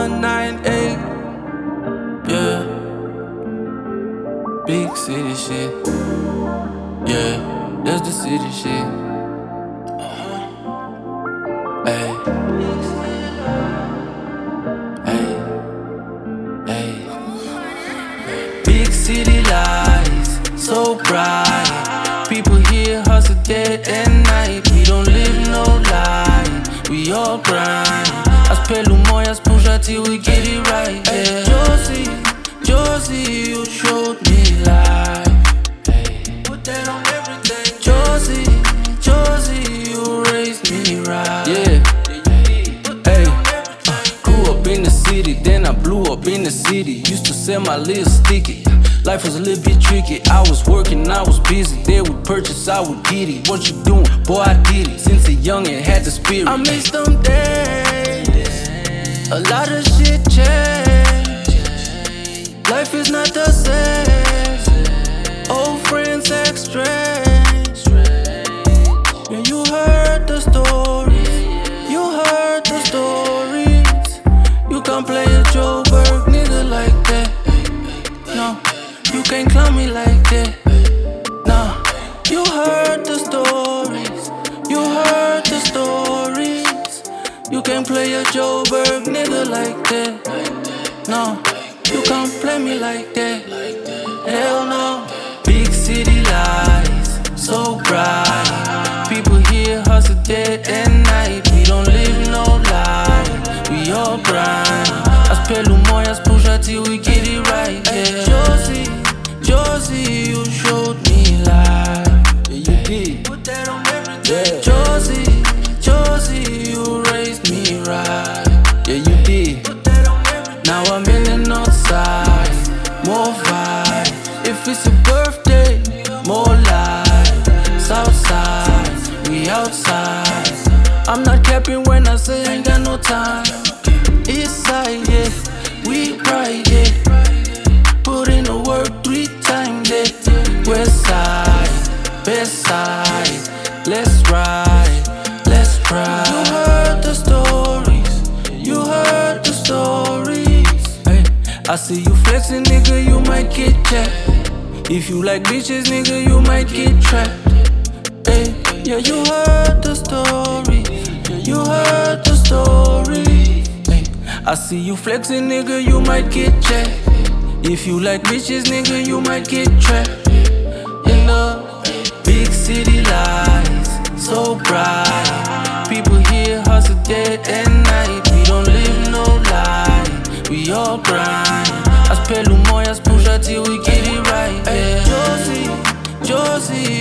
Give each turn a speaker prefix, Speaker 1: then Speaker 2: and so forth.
Speaker 1: 198. Yeah. Big city shit. Yeah, that's the city shit. Hey. Hey. Hey. Big city lights, so bright. People here hustle day and night. We don't live no lie, we all grind. As pelo moyas push till we get it right. Yeah. Josie, you showed me life. Put that on everything. Josie, you raised me right. Yeah. Hey. Grew up in the city, then I blew up in the city. Used to sell my little sticky. Life was a little bit tricky. I was working, I was busy. There we purchase, I would get it. What you doing? Boy, I did it. Since a youngin' had the spirit. I miss them days. A lot of shit changed. Life is not the same. Old friends act strange. Yeah, you heard the stories. You heard the stories. You can't play a Joe Berg nigga like that. No, you can't clown me like that. No, you heard the stories. You heard the stories. You can't play a Joe Berg nigga like that. No, you can't play me like that. Hell no. Big city lights, so bright. People here hustle day and night. We don't live no lie, we all grind. As pelo moyas push till we get it right. Yeah. Josie, you showed me life. Yeah, you did. Put that on everything. Yeah. Josie, you raised me right. Yeah, you did. Put that on everything. Now I'm in the north side, more vibe. If it's a birthday, more life. South side, we outside. I'm not capping when I say I ain't got no time. East side, yeah, we bright, yeah. Put in the work 3 times, yeah. West side, best side, let's ride, let's ride. You heard the stories, you heard the stories. Hey, I see you flexing, nigga, you might get jacked. If you like bitches, nigga, you might get trapped. Hey, yeah, you heard the stories, you heard the stories. Hey, I see you flexing, nigga, you might get jacked. If you like bitches, nigga, you might get trapped. In the big city lights, so bright. People here hustle day and night. We don't live no lie, we all grind. As pelo moyas push till we get it right. Yeah. Josie,